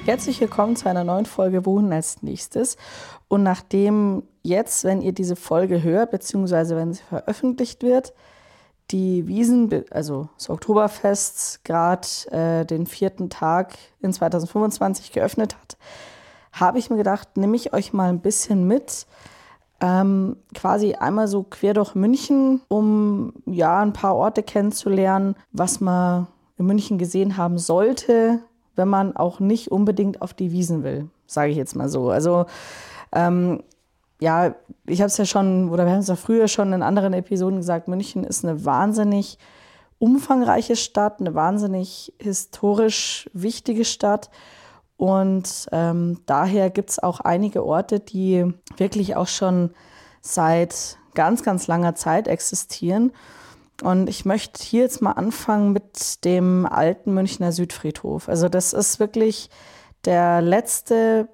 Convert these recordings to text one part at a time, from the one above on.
Herzlich willkommen zu einer neuen Folge Wohin als nächstes. Und nachdem jetzt, wenn ihr diese Folge hört, beziehungsweise wenn sie veröffentlicht wird, die Wiesn, also das Oktoberfest, gerade den 4. Tag in 2025 geöffnet hat, habe ich mir gedacht, nehme ich euch mal ein bisschen mit, quasi einmal so quer durch München, um ja ein paar Orte kennenzulernen, was man in München gesehen haben sollte, wenn man auch nicht unbedingt auf die Wiesn will, sage ich jetzt mal so. Also ja, ich habe es ja schon, oder wir haben es ja früher schon in anderen Episoden gesagt, München ist eine wahnsinnig umfangreiche Stadt, eine wahnsinnig historisch wichtige Stadt. Und daher gibt es auch einige Orte, die wirklich auch schon seit ganz, ganz langer Zeit existieren. Und ich möchte hier jetzt mal anfangen mit dem alten Münchner Südfriedhof. Also das ist wirklich der letzte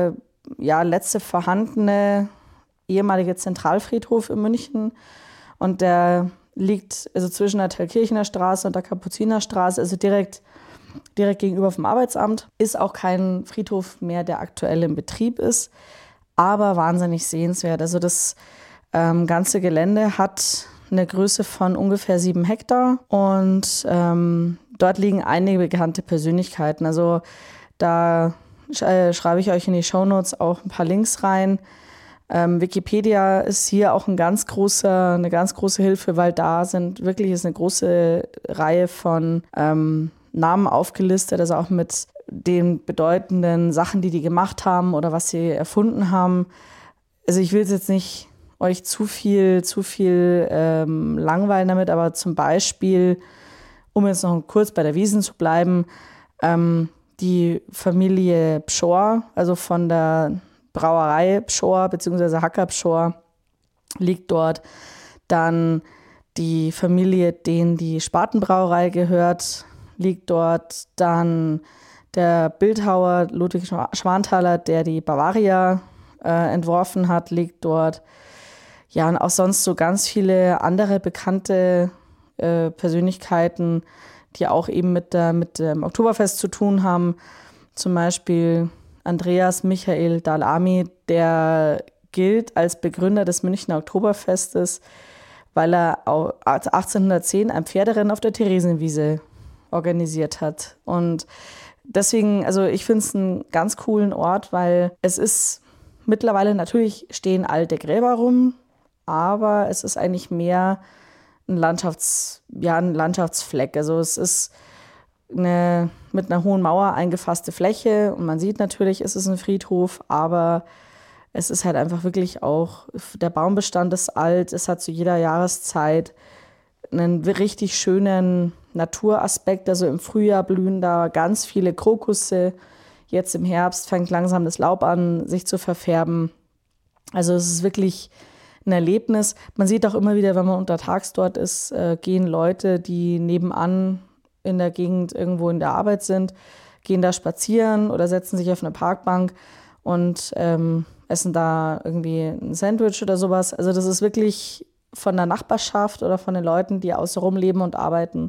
vorhandene ehemalige Zentralfriedhof in München. Und der liegt also zwischen der Thalkirchner Straße und der Kapuzinerstraße, also direkt gegenüber vom Arbeitsamt. Ist auch kein Friedhof mehr, der aktuell in Betrieb ist, aber wahnsinnig sehenswert. Also das ganze Gelände hat eine Größe von ungefähr 7 Hektar und dort liegen einige bekannte Persönlichkeiten. Also da schreibe ich euch in die Shownotes auch ein paar Links rein. Wikipedia ist hier auch eine ganz große Hilfe, weil da ist eine große Reihe von Namen aufgelistet, also auch mit den bedeutenden Sachen, die gemacht haben oder was sie erfunden haben. Also ich will jetzt nicht euch zu viel langweilen damit, aber zum Beispiel, um jetzt noch kurz bei der Wiesn zu bleiben, die Familie Pschorr, also von der Brauerei Pschorr bzw. Hacker Pschorr liegt dort. Dann die Familie, denen die Spatenbrauerei gehört, liegt dort. Dann der Bildhauer Ludwig Schwanthaler, der die Bavaria entworfen hat, liegt dort. Ja, und auch sonst so ganz viele andere bekannte Persönlichkeiten, die auch eben mit dem Oktoberfest zu tun haben. Zum Beispiel Andreas Michael Dahlami, der gilt als Begründer des Münchner Oktoberfestes, weil er 1810 ein Pferderennen auf der Theresienwiese organisiert hat. Und deswegen, also ich finde es einen ganz coolen Ort, weil es ist mittlerweile, natürlich stehen alte Gräber rum, aber es ist eigentlich mehr ein Landschaftsfleck. Also es ist mit einer hohen Mauer eingefasste Fläche und man sieht natürlich, es ist ein Friedhof, aber es ist halt einfach wirklich auch, der Baumbestand ist alt, es hat zu jeder Jahreszeit einen richtig schönen Naturaspekt. Also im Frühjahr blühen da ganz viele Krokusse, jetzt im Herbst fängt langsam das Laub an, sich zu verfärben. Also es ist wirklich ein Erlebnis. Man sieht auch immer wieder, wenn man untertags dort ist, gehen Leute, die nebenan in der Gegend irgendwo in der Arbeit sind, gehen da spazieren oder setzen sich auf eine Parkbank und essen da irgendwie ein Sandwich oder sowas. Also das ist wirklich von der Nachbarschaft oder von den Leuten, die außenrum leben und arbeiten,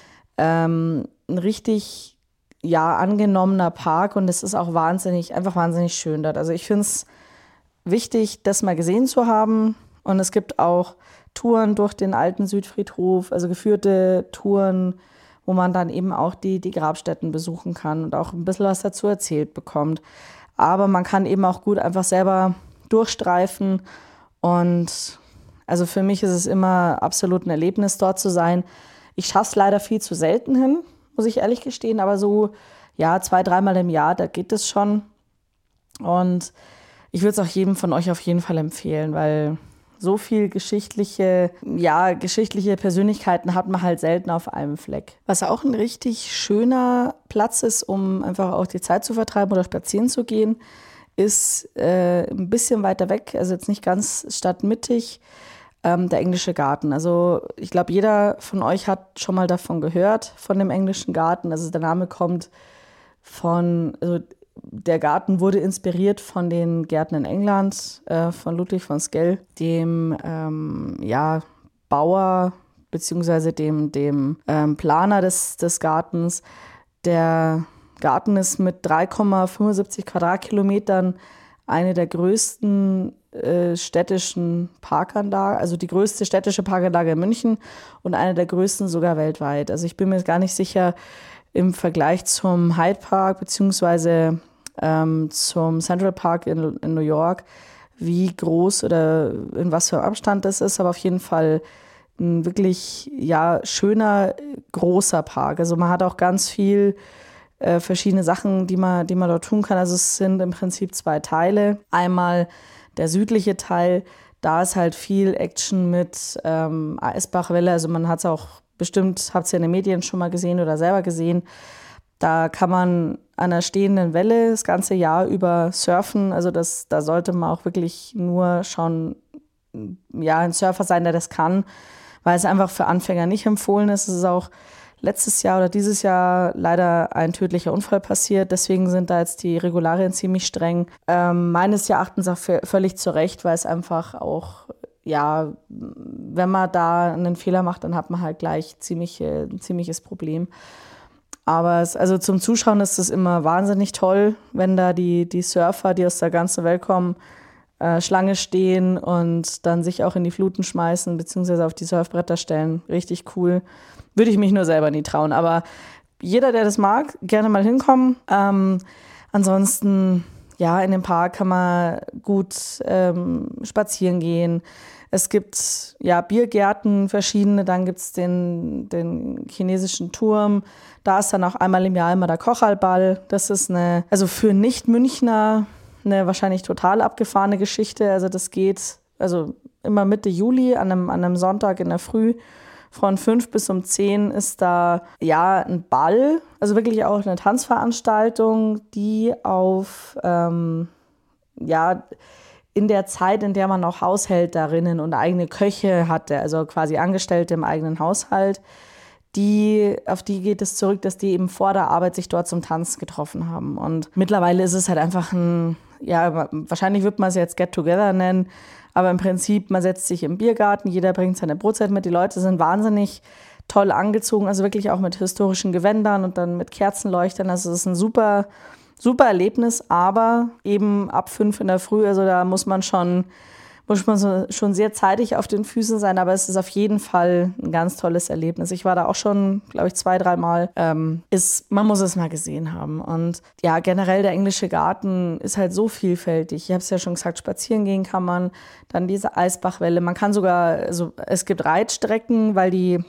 ein richtig angenommener Park, und es ist auch einfach wahnsinnig schön dort. Also ich finde es wichtig, das mal gesehen zu haben, und es gibt auch Touren durch den alten Südfriedhof, also geführte Touren, wo man dann eben auch die Grabstätten besuchen kann und auch ein bisschen was dazu erzählt bekommt. Aber man kann eben auch gut einfach selber durchstreifen, und also für mich ist es immer absolut ein Erlebnis, dort zu sein. Ich schaffe es leider viel zu selten hin, muss ich ehrlich gestehen, aber so 2-3 Mal im Jahr, da geht es schon. Und ich würde es auch jedem von euch auf jeden Fall empfehlen, weil so viel geschichtliche Persönlichkeiten hat man halt selten auf einem Fleck. Was auch ein richtig schöner Platz ist, um einfach auch die Zeit zu vertreiben oder spazieren zu gehen, ist ein bisschen weiter weg, also jetzt nicht ganz stadtmittig, der Englische Garten. Also ich glaube, jeder von euch hat schon mal davon gehört, von dem Englischen Garten. Also der Name kommt also der Garten wurde inspiriert von den Gärten in England, von Ludwig von Sckell, dem Bauer bzw. dem Planer des Gartens, der Garten ist mit 3,75 Quadratkilometern eine der größten städtischen Parkanlagen, also die größte städtische Parkanlage in München und eine der größten sogar weltweit. Also ich bin mir gar nicht sicher im Vergleich zum Hyde Park beziehungsweise zum Central Park in New York, wie groß oder in was für einem Abstand das ist, aber auf jeden Fall ein wirklich schöner, großer Park. Also man hat auch ganz viel verschiedene Sachen, die man dort tun kann. Also es sind im Prinzip 2 Teile. Einmal der südliche Teil, da ist halt viel Action mit Eisbachwelle. Also man hat es auch bestimmt, habt ihr in den Medien schon mal gesehen oder selber gesehen. Da kann man an einer stehenden Welle das ganze Jahr über surfen. Also da sollte man auch wirklich nur schon ein Surfer sein, der das kann, weil es einfach für Anfänger nicht empfohlen ist. Es ist auch letztes Jahr oder dieses Jahr leider ein tödlicher Unfall passiert. Deswegen sind da jetzt die Regularien ziemlich streng. Meines Erachtens auch völlig zu Recht, weil es einfach auch, wenn man da einen Fehler macht, dann hat man halt gleich ein ziemliches Problem. Aber also zum Zuschauen ist es immer wahnsinnig toll, wenn da die Surfer, die aus der ganzen Welt kommen, Schlange stehen und dann sich auch in die Fluten schmeißen, beziehungsweise auf die Surfbretter stellen. Richtig cool. Würde ich mich nur selber nie trauen. Aber jeder, der das mag, gerne mal hinkommen. Ansonsten, in dem Park kann man gut spazieren gehen. Es gibt Biergärten, verschiedene. Dann gibt es den chinesischen Turm. Da ist dann auch einmal im Jahr immer der Kochalball. Das ist also für Nicht-Münchner eine wahrscheinlich total abgefahrene Geschichte. Also das geht immer Mitte Juli an einem Sonntag in der Früh. Von 5 bis um 10 ist da ein Ball, also wirklich auch eine Tanzveranstaltung, die auf in der Zeit, in der man noch Haushälterinnen und eigene Köche hatte, also quasi Angestellte im eigenen Haushalt, auf die geht es zurück, dass die eben vor der Arbeit sich dort zum Tanzen getroffen haben. Und mittlerweile ist es halt einfach wahrscheinlich wird man es jetzt Get-Together nennen, aber im Prinzip, man setzt sich im Biergarten, jeder bringt seine Brotzeit mit, die Leute sind wahnsinnig toll angezogen, also wirklich auch mit historischen Gewändern und dann mit Kerzenleuchtern. Also es ist ein super, super Erlebnis, aber eben ab 5 in der Früh, also da muss man schon sehr zeitig auf den Füßen sein, aber es ist auf jeden Fall ein ganz tolles Erlebnis. Ich war da auch schon, glaube ich, 2, 3 Mal. Man muss es mal gesehen haben. Und generell der englische Garten ist halt so vielfältig. Ich habe es ja schon gesagt, spazieren gehen kann man, dann diese Eisbachwelle. Man kann sogar, es gibt Reitstrecken, weil die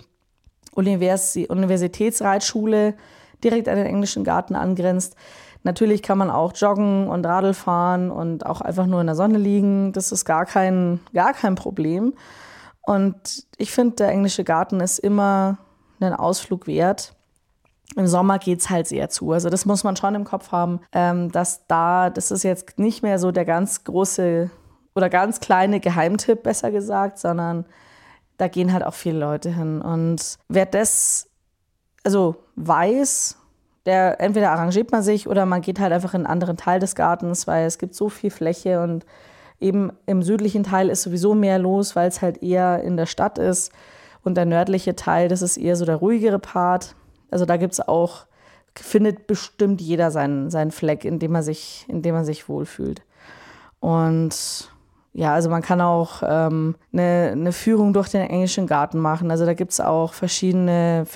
Universitätsreitschule direkt an den englischen Garten angrenzt. Natürlich kann man auch joggen und Radl fahren und auch einfach nur in der Sonne liegen. Das ist gar kein Problem. Und ich finde, der englische Garten ist immer einen Ausflug wert. Im Sommer geht es halt sehr zu. Also das muss man schon im Kopf haben, das ist jetzt nicht mehr so der ganz große oder ganz kleine Geheimtipp, besser gesagt, sondern da gehen halt auch viele Leute hin. Und wer das weiß, der entweder arrangiert man sich oder man geht halt einfach in einen anderen Teil des Gartens, weil es gibt so viel Fläche und eben im südlichen Teil ist sowieso mehr los, weil es halt eher in der Stadt ist. Und der nördliche Teil, das ist eher so der ruhigere Part. Also da findet bestimmt jeder seinen Fleck, in dem man sich wohlfühlt. Und also man kann auch eine Führung durch den englischen Garten machen. Also da gibt es auch verschiedene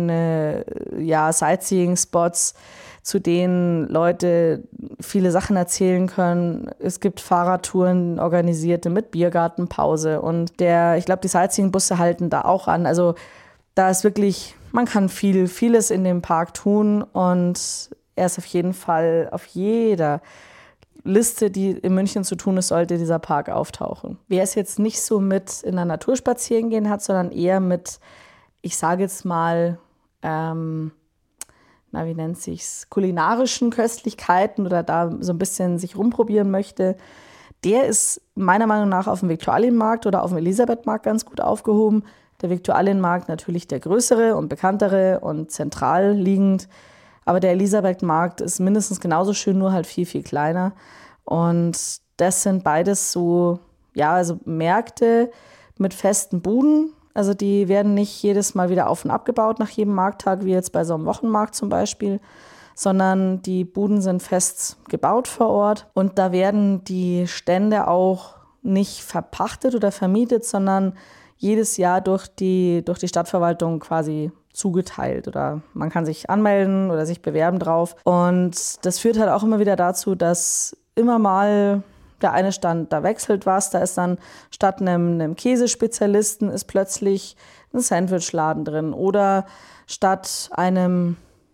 Sightseeing-Spots, zu denen Leute viele Sachen erzählen können. Es gibt Fahrradtouren, organisierte mit Biergartenpause. Und ich glaube, die Sightseeing-Busse halten da auch an. Also da ist wirklich, man kann vieles in dem Park tun. Und er ist auf jeden Fall auf jeder Liste, die in München zu tun ist, sollte dieser Park auftauchen. Wer es jetzt nicht so mit in der Natur spazieren gehen hat, sondern eher mit, ich sage jetzt mal, wie nennt sich's, kulinarischen Köstlichkeiten oder da so ein bisschen sich rumprobieren möchte, der ist meiner Meinung nach auf dem Viktualienmarkt oder auf dem Elisabethmarkt ganz gut aufgehoben. Der Viktualienmarkt natürlich der größere und bekanntere und zentral liegend. Aber der Elisabethmarkt ist mindestens genauso schön, nur halt viel, viel kleiner. Und das sind beides Märkte mit festen Buden. Also die werden nicht jedes Mal wieder auf- und abgebaut nach jedem Markttag, wie jetzt bei so einem Wochenmarkt zum Beispiel, sondern die Buden sind fest gebaut vor Ort. Und da werden die Stände auch nicht verpachtet oder vermietet, sondern jedes Jahr durch die Stadtverwaltung quasi zugeteilt. Oder man kann sich anmelden oder sich bewerben drauf. Und das führt halt auch immer wieder dazu, dass immer mal der eine Stand, da wechselt was, da ist dann statt einem Käsespezialisten ist plötzlich ein Sandwichladen drin oder statt einem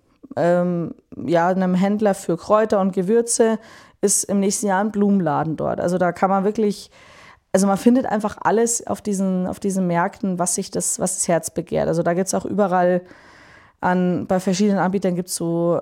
Händler für Kräuter und Gewürze ist im nächsten Jahr ein Blumenladen dort. Also da kann man wirklich, also man findet einfach alles auf diesen Märkten, was das Herz begehrt. Also da gibt es auch überall bei verschiedenen Anbietern gibt es so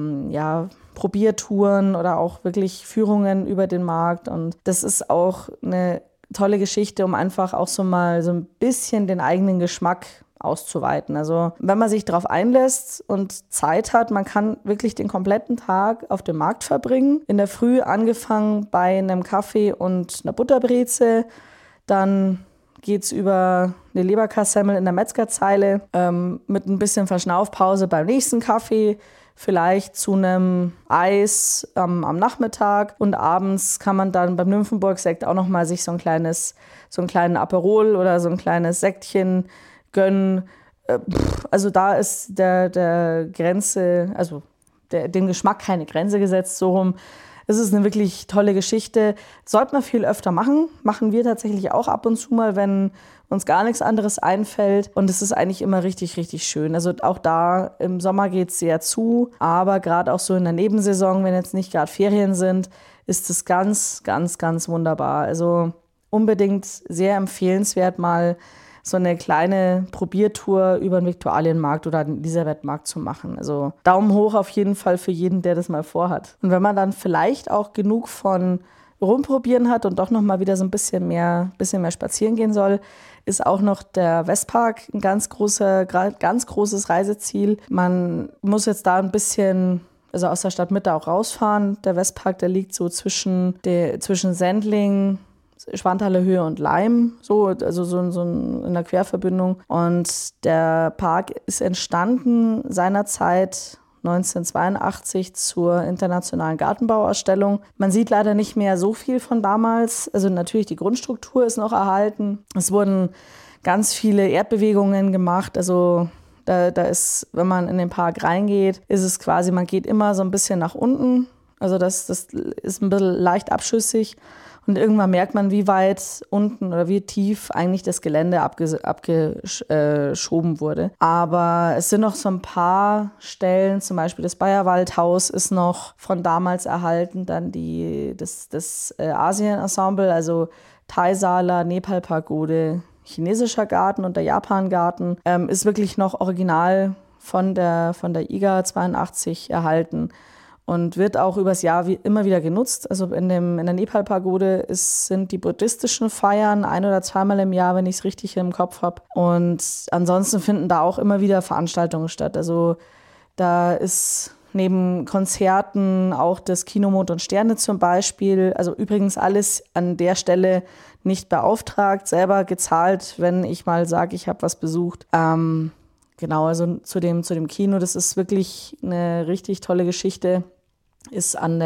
Probiertouren oder auch wirklich Führungen über den Markt. Und das ist auch eine tolle Geschichte, um einfach auch so mal so ein bisschen den eigenen Geschmack auszuweiten. Also wenn man sich darauf einlässt und Zeit hat, man kann wirklich den kompletten Tag auf dem Markt verbringen. In der Früh angefangen bei einem Kaffee und einer Butterbreze, dann geht's über eine Leberkassemmel in der Metzgerzeile mit ein bisschen Verschnaufpause beim nächsten Kaffee, vielleicht zu einem Eis am Nachmittag und abends kann man dann beim Nymphenburg-Sekt auch nochmal sich so einen kleinen Aperol oder so ein kleines Sektchen gönnen. Also da ist der Grenze, also dem Geschmack keine Grenze gesetzt, so rum. Es ist eine wirklich tolle Geschichte. Sollte man viel öfter machen. Machen wir tatsächlich auch ab und zu mal, wenn uns gar nichts anderes einfällt. Und es ist eigentlich immer richtig, richtig schön. Also auch da im Sommer geht es sehr zu. Aber gerade auch so in der Nebensaison, wenn jetzt nicht gerade Ferien sind, ist es ganz, ganz, ganz wunderbar. Also unbedingt sehr empfehlenswert, mal so eine kleine Probiertour über den Viktualienmarkt oder den Elisabethmarkt zu machen. Also Daumen hoch auf jeden Fall für jeden, der das mal vorhat. Und wenn man dann vielleicht auch genug von Rumprobieren hat und doch noch mal wieder so ein bisschen mehr spazieren gehen soll, ist auch noch der Westpark ein ganz großes Reiseziel. Man muss jetzt da ein bisschen aus der Stadtmitte auch rausfahren. Der Westpark, der liegt so zwischen Sendling, Schwanthaler Höhe und Laim, also so in der Querverbindung. Und der Park ist entstanden seinerzeit 1982 zur internationalen Gartenbauausstellung. Man sieht leider nicht mehr so viel von damals. Also natürlich die Grundstruktur ist noch erhalten. Es wurden ganz viele Erdbewegungen gemacht. Also da ist, wenn man in den Park reingeht, ist es quasi, man geht immer so ein bisschen nach unten. Also das ist ein bisschen leicht abschüssig. Und irgendwann merkt man, wie weit unten oder wie tief eigentlich das Gelände abgeschoben wurde. Aber es sind noch so ein paar Stellen, zum Beispiel das Bayerwaldhaus ist noch von damals erhalten, dann das Asien-Ensemble, also Thai-Sala, Nepal-Pagode, chinesischer Garten und der Japan-Garten, ist wirklich noch original von der IGA 82 erhalten. Und wird auch übers Jahr immer wieder genutzt. Also in der Nepal-Pagode sind die buddhistischen Feiern 1- oder zweimal im Jahr, wenn ich es richtig im Kopf habe. Und ansonsten finden da auch immer wieder Veranstaltungen statt. Also da ist neben Konzerten auch das Kino Mond und Sterne zum Beispiel. Also übrigens alles an der Stelle nicht beauftragt, selber gezahlt, wenn ich mal sage, ich habe was besucht. Genau, also zu dem Kino, das ist wirklich eine richtig tolle Geschichte. Ist im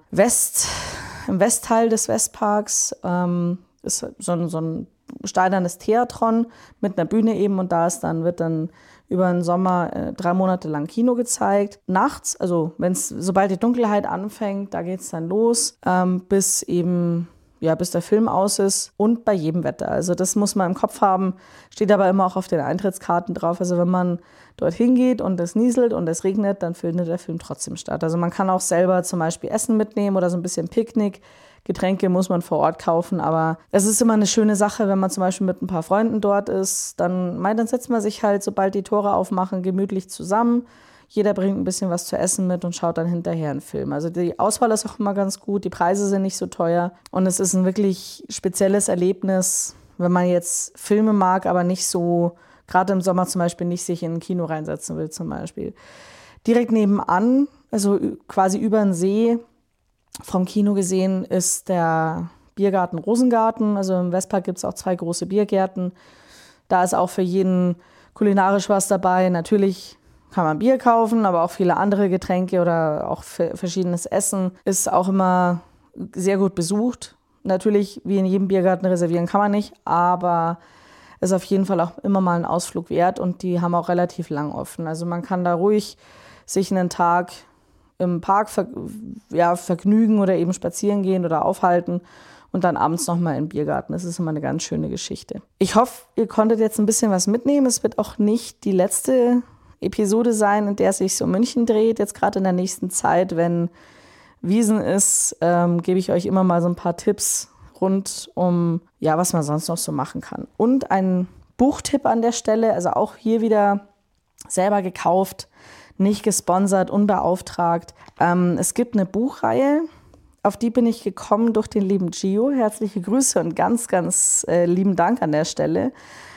Westteil des Westparks, ist so ein steinernes Theatron mit einer Bühne eben und wird dann über den Sommer 3 Monate lang Kino gezeigt. Nachts, also sobald die Dunkelheit anfängt, da geht es dann los, bis der Film aus ist und bei jedem Wetter. Also das muss man im Kopf haben, steht aber immer auch auf den Eintrittskarten drauf. Also wenn man dorthin geht und es nieselt und es regnet, dann findet der Film trotzdem statt. Also man kann auch selber zum Beispiel Essen mitnehmen oder so ein bisschen Picknick. Getränke muss man vor Ort kaufen, aber es ist immer eine schöne Sache, wenn man zum Beispiel mit ein paar Freunden dort ist. Dann setzt man sich halt, sobald die Tore aufmachen, gemütlich zusammen. Jeder bringt ein bisschen was zu essen mit und schaut dann hinterher einen Film. Also die Auswahl ist auch immer ganz gut, die Preise sind nicht so teuer und es ist ein wirklich spezielles Erlebnis, wenn man jetzt Filme mag, aber nicht so, gerade im Sommer zum Beispiel, nicht sich in ein Kino reinsetzen will zum Beispiel. Direkt nebenan, also quasi über den See, vom Kino gesehen, ist der Biergarten Rosengarten. Also im Westpark gibt es auch 2 große Biergärten. Da ist auch für jeden kulinarisch was dabei. Natürlich kann man Bier kaufen, aber auch viele andere Getränke oder auch verschiedenes Essen. Ist auch immer sehr gut besucht. Natürlich, wie in jedem Biergarten reservieren kann man nicht, aber ist auf jeden Fall auch immer mal ein Ausflug wert und die haben auch relativ lang offen. Also man kann da ruhig sich einen Tag im Park vergnügen oder eben spazieren gehen oder aufhalten und dann abends nochmal im Biergarten. Das ist immer eine ganz schöne Geschichte. Ich hoffe, ihr konntet jetzt ein bisschen was mitnehmen. Es wird auch nicht die letzte Episode sein, in der es sich um München dreht. Jetzt gerade in der nächsten Zeit, wenn Wiesn ist, gebe ich euch immer mal so ein paar Tipps rund um, was man sonst noch so machen kann. Und ein Buchtipp an der Stelle, also auch hier wieder selber gekauft, nicht gesponsert, unbeauftragt. Es gibt eine Buchreihe, auf die bin ich gekommen durch den lieben Gio. Herzliche Grüße und ganz, ganz lieben Dank an der Stelle.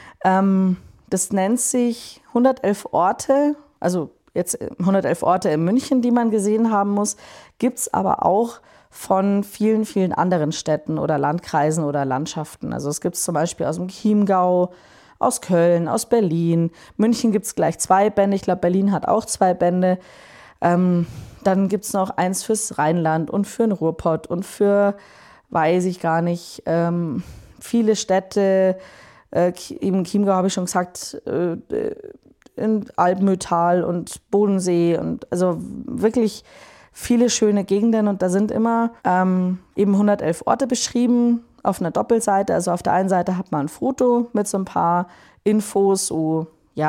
Das nennt sich 111 Orte, also jetzt 111 Orte in München, die man gesehen haben muss, gibt es aber auch von vielen, vielen anderen Städten oder Landkreisen oder Landschaften. Also es gibt es zum Beispiel aus dem Chiemgau, aus Köln, aus Berlin. München gibt es gleich 2 Bände. Ich glaube, Berlin hat auch 2 Bände. Dann gibt es noch eins fürs Rheinland und für den Ruhrpott und für, weiß ich gar nicht, viele Städte. Eben Chiemgau habe ich schon gesagt, in Alpenmühltal und Bodensee und also wirklich viele schöne Gegenden und da sind immer eben 111 Orte beschrieben auf einer Doppelseite. Also auf der einen Seite hat man ein Foto mit so ein paar Infos, so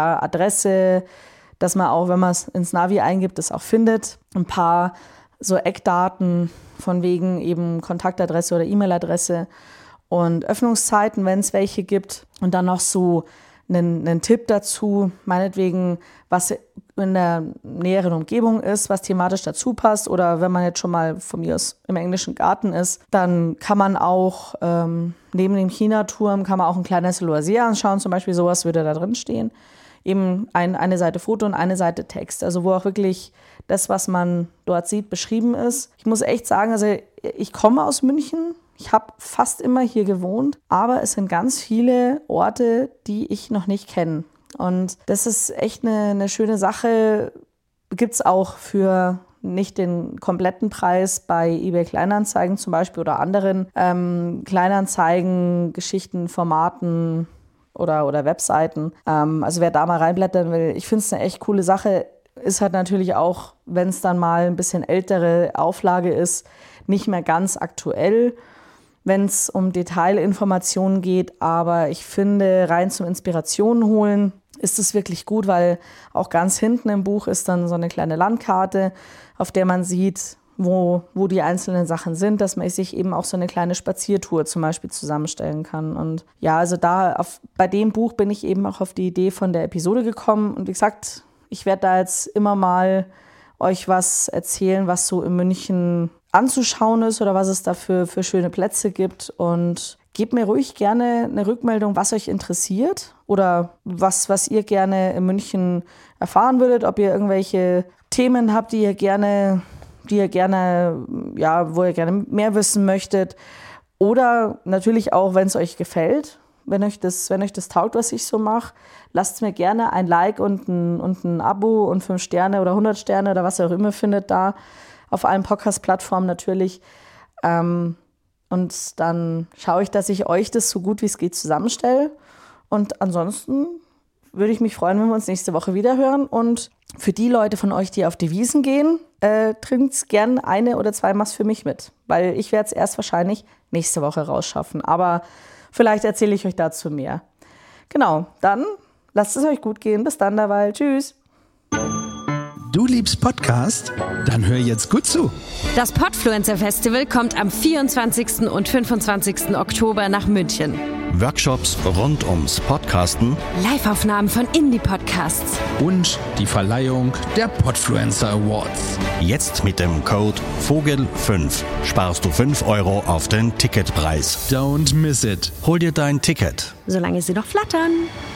Adresse, dass man auch, wenn man es ins Navi eingibt, das auch findet. Ein paar so Eckdaten von wegen eben Kontaktadresse oder E-Mail-Adresse und Öffnungszeiten, wenn es welche gibt. Und dann noch so einen Tipp dazu, meinetwegen, was in der näheren Umgebung ist, was thematisch dazu passt. Oder wenn man jetzt schon mal von mir aus im englischen Garten ist, dann kann man auch neben dem China-Turm kann man auch ein kleines Loisier anschauen. Zum Beispiel sowas würde da drin stehen. Eben eine Seite Foto und eine Seite Text. Also wo auch wirklich das, was man dort sieht, beschrieben ist. Ich muss echt sagen, also ich komme aus München. Ich habe fast immer hier gewohnt, aber es sind ganz viele Orte, die ich noch nicht kenne. Und das ist echt eine schöne Sache. Gibt es auch für nicht den kompletten Preis bei eBay Kleinanzeigen zum Beispiel oder anderen Kleinanzeigen, Geschichten, Formaten oder Webseiten. Also wer da mal reinblättern will, ich finde es eine echt coole Sache. Ist halt natürlich auch, wenn es dann mal ein bisschen ältere Auflage ist, nicht mehr ganz aktuell, wenn es um Detailinformationen geht. Aber ich finde, rein zum Inspirationen holen ist es wirklich gut, weil auch ganz hinten im Buch ist dann so eine kleine Landkarte, auf der man sieht, wo die einzelnen Sachen sind, dass man sich eben auch so eine kleine Spaziertour zum Beispiel zusammenstellen kann. Und ja, also bei dem Buch bin ich eben auch auf die Idee von der Episode gekommen. Und wie gesagt, ich werde da jetzt immer mal euch was erzählen, was so in München anzuschauen ist oder was es da für schöne Plätze gibt. Und gebt mir ruhig gerne eine Rückmeldung, was euch interessiert oder was ihr gerne in München erfahren würdet, ob ihr irgendwelche Themen habt, wo ihr gerne mehr wissen möchtet. Oder natürlich auch, wenn es euch gefällt, wenn euch das taugt, was ich so mache, lasst mir gerne ein Like und ein Abo und 5 Sterne oder 100 Sterne oder was ihr auch immer findet da. Auf allen Podcast-Plattformen natürlich. Und dann schaue ich, dass ich euch das so gut wie es geht zusammenstelle. Und ansonsten würde ich mich freuen, wenn wir uns nächste Woche wieder hören. Und für die Leute von euch, die auf die Wiesn gehen, trinkt gern 1 oder 2 Maß für mich mit. Weil ich werde es erst wahrscheinlich nächste Woche rausschaffen. Aber vielleicht erzähle ich euch dazu mehr. Genau, dann lasst es euch gut gehen. Bis dann dabei. Tschüss. Du liebst Podcast? Dann hör jetzt gut zu. Das Podfluencer Festival kommt am 24. und 25. Oktober nach München. Workshops rund ums Podcasten, Live-Aufnahmen von Indie-Podcasts und die Verleihung der Podfluencer Awards. Jetzt mit dem Code VOGEL5 sparst du 5 € auf den Ticketpreis. Don't miss it. Hol dir dein Ticket. Solange sie noch flattern.